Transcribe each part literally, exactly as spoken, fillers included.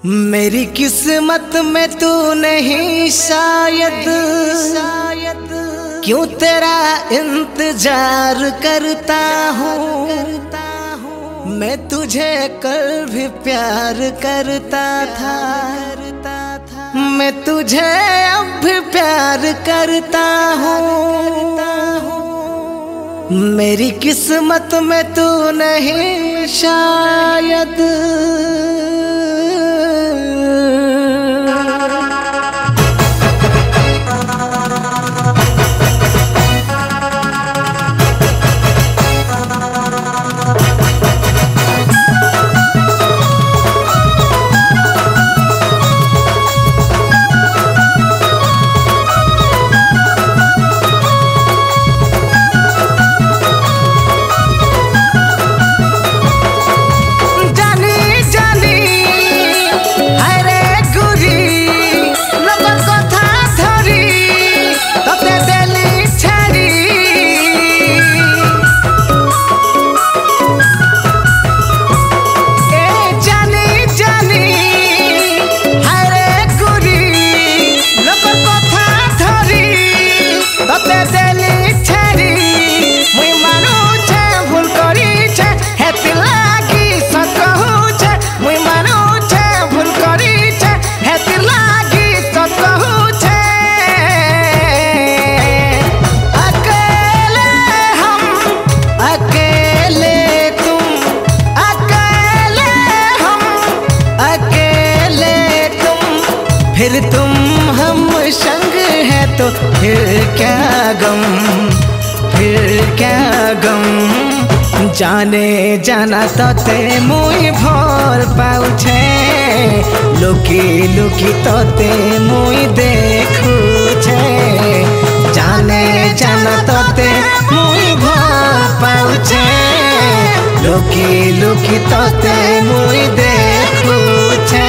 मेरी किस्मत में तू नहीं शायद, शायद क्यों तेरा इंतजार करता हूँ। मैं तुझे कल भी प्यार करता था, मैं तुझे अब भी प्यार करता हूँ। मेरी किस्मत में तू नहीं शायद। फिर तुम हम संग है तो फिर क्या गम, फिर क्या गम। जाने जाना तो ते मुई भोर पाउछे, लुकी लुकी तो ते मुई देखू छे। जाने जाना तो ते मुई भोर पाउछे, लुकी लुकी तो ते मुई देखू छे।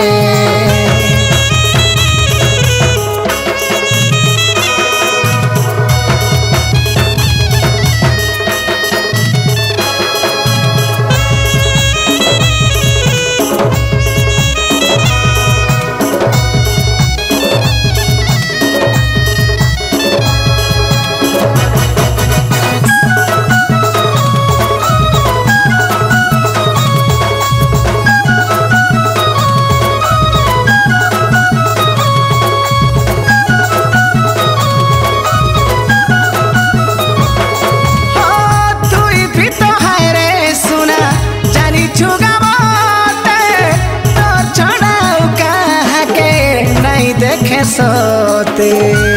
सोते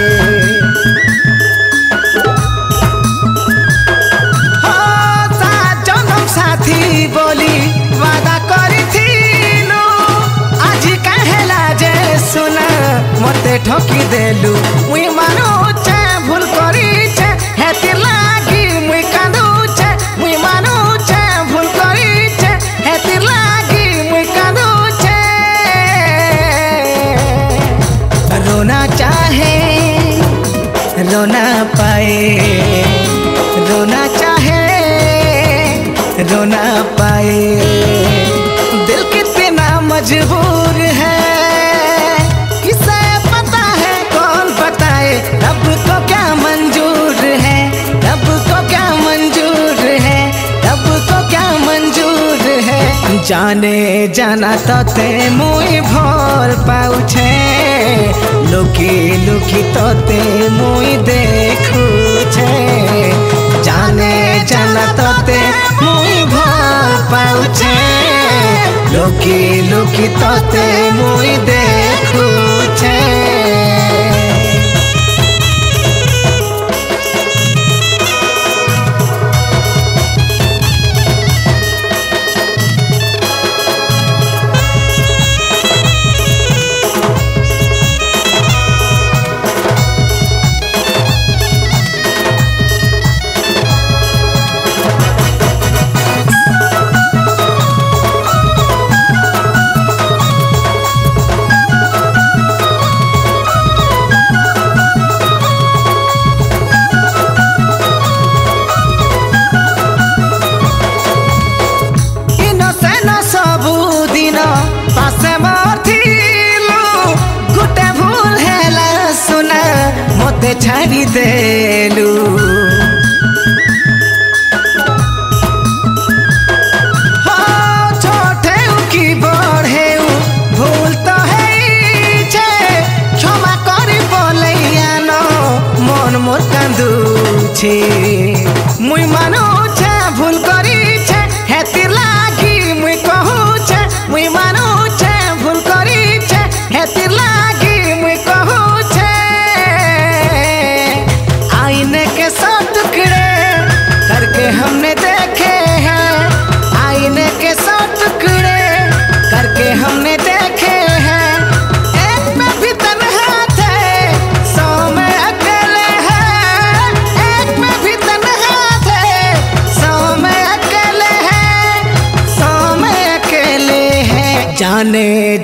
हो सात जन्म साथी बोली वादा करी थीलु, आज कहेला जे सुना मते ठकी देलु। मुई मानुछे भूल करीछे हेतिर लागी मुई कांदुछे, मुई मानुछे भूल करीछे हेतिर लागी मुई कांदुछे। रोना चाहे रोना पाए, रोना चाहे रोना पाए। दिल कितना मजबूर है किसे पता है, कौन बताए। रब को क्या मंजूर है, रब को क्या मंजूर है, रब को क्या मंजूर है। जाने जाना तो ते मुई भोर पाउछे, लुकी लुकी तो ते मुई देखू छे। जाने जाना तो ते मुई भोर पाउछे, लुकी लुकी तो ते मुई देखू छे।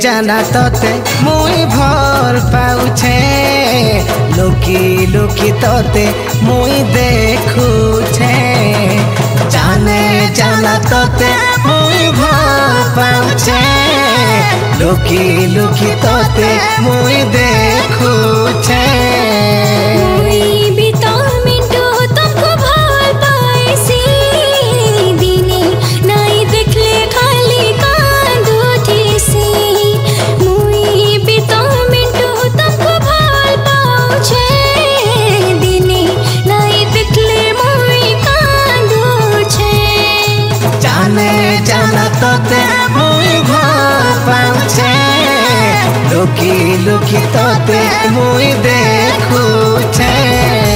জানা তোতে মুই ভল পাউছে লুকি লুকি তোতে মুই দেখুছে জানে জানা তোতে মুই ভল পাউছে লুকি লুকি তোতে মুই দেখুছে তোতে মুই ভল পাউছে লুকি লুকি তোতে মুই দেখুছে।